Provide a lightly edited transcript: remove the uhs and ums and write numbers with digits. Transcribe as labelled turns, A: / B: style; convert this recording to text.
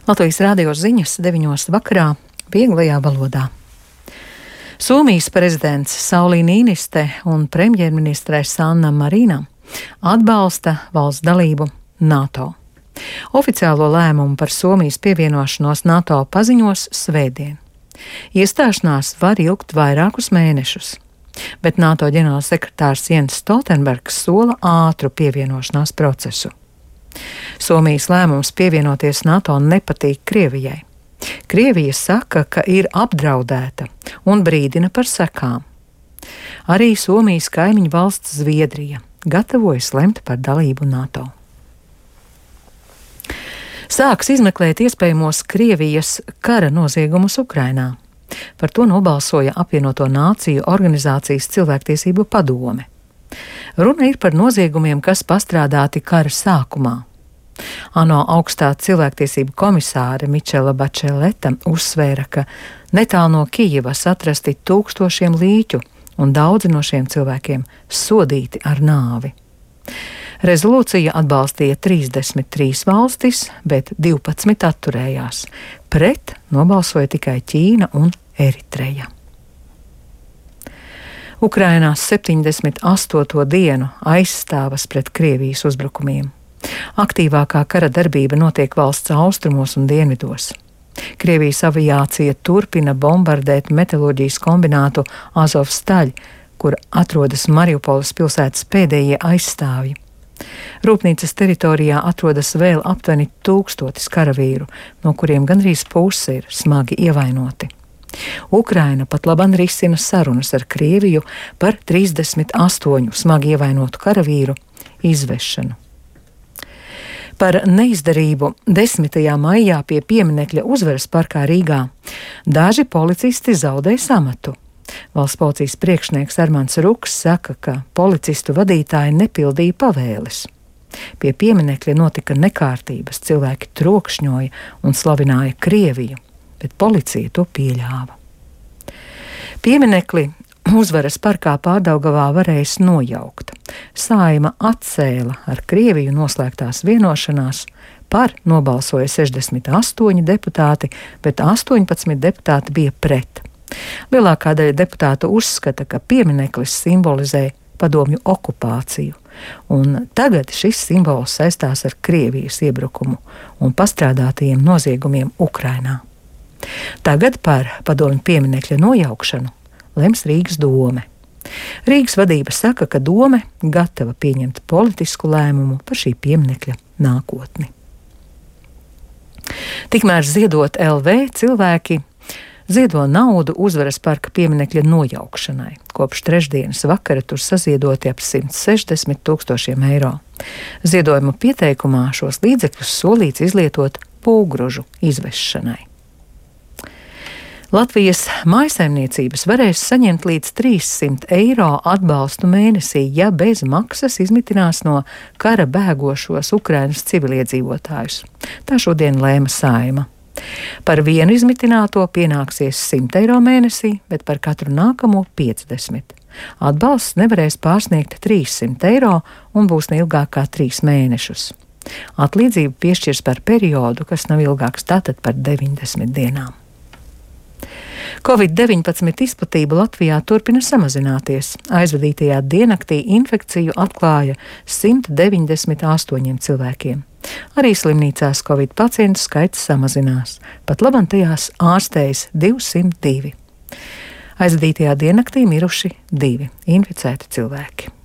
A: Latvijas radio ziņas 9 vakarā vieglajā valodā. Somijas prezidents Sauli Niiniste un premjerministre Sanna Marina atbalsta valsts dalību NATO. Oficiālo lēmumu par Somijas pievienošanos NATO paziņos svētdien. Iestāšanās var ilgt vairākus mēnešus, bet NATO ģenerālsekretārs Jens Stoltenbergs sola ātru pievienošanās procesu. Somijas lēmums pievienoties NATO nepatīk Krievijai. Krievija saka, ka ir apdraudēta un brīdina par sekām. Arī Somijas kaimiņu valsts Zviedrija gatavojas lemt par dalību NATO. Sāks izmeklēt iespējamos Krievijas kara noziegumus Ukrainā. Par to nobalsoja Apvienoto Nāciju organizācijas cilvēktiesību padome. Runa ir par noziegumiem, kas pastrādāti kara sākumā. ANO augstā cilvēktiesību komisāre Michela Bačeleta uzsvēra, ka netālu no Kijivas atrasti tūkstošiem līķu un daudzi no šiem cilvēkiem sodīti ar nāvi. Rezolūcija atbalstīja 33 valstis, bet 12 atturējās. Pret nobalsoja tikai Ķīna un Eritreja. Ukrainās 78. dienu aizstāvas pret Krievijas uzbrukumiem. Aktīvākā kara darbība notiek valsts austrumos un dienvidos. Krievijas aviācija turpina bombardēt metalurģijas kombinātu Azovstaļ, kur atrodas Mariupoles pilsētas pēdējie aizstāvji. Rūpnīcas teritorijā atrodas vēl aptuveni 1000 karavīru, no kuriem gandrīz puse ir smagi ievainoti. Ukraina pat labam risina sarunas ar Krieviju par 38 smagi ievainotu karavīru izvešanu. Par neizdarību 10. maijā pie pieminekļa Uzvaras parkā Rīgā daži policisti zaudēja amatu. Valsts policijas priekšnieks Armands Ruks saka, ka policistu vadītāji nepildīja pavēles. Pie pieminekļa notika nekārtības, cilvēki trokšņoja un slavināja Krieviju, bet policija to pieļāva. Pieminekli Uzvaras parkā Pārdaugavā varēs nojaukt. Saeima atcēla ar Krieviju noslēgtās vienošanās, par nobalsoja 68 deputāti, bet 18 deputāti bija pret. Lielākā daļa deputātu uzskata, ka piemineklis simbolizē padomju okupāciju, un tagad šis simbols saistās ar Krievijas iebrukumu un pastrādātajiem noziegumiem Ukrainā. Tagad par padomju pieminekļa nojaukšanu lems Rīgas dome. Rīgas vadība saka, ka dome gatava pieņemt politisku lēmumu par šī pieminekļa nākotni. Tikmēr Ziedot LV cilvēki ziedo naudu Uzvaras parka pieminekļa nojaukšanai. Kopš trešdienas vakara tur saziedoti ap 160 000 eiro. Ziedojuma pieteikumā šos līdzekļus solīts izlietot pūgružu izvešanai. Latvijas mājsaimniecības varēs saņemt līdz 300 eiro atbalstu mēnesī, ja bez maksas izmitinās no kara bēgošos Ukrainas civiliedzīvotājus. Tā šodien lēma Saeima. Par vienu izmitināto pienāksies 100 eiro mēnesī, bet par katru nākamo 50. Atbalsts nevarēs pārsniegt 300 eiro un būs neilgāk kā 3 mēnešus. Atlīdzību piešķirs par periodu, kas nav ilgāks, tātad par 90 dienām. Covid-19 izplatība Latvijā turpina samazināties. Aizvadītajā diennaktī infekciju atklāja 198 cilvēkiem. Arī slimnīcās Covid pacientu skaits samazinās. Pat labam tajās ārstējas 202. Aizvadītajā diennaktī miruši 2 inficēti cilvēki.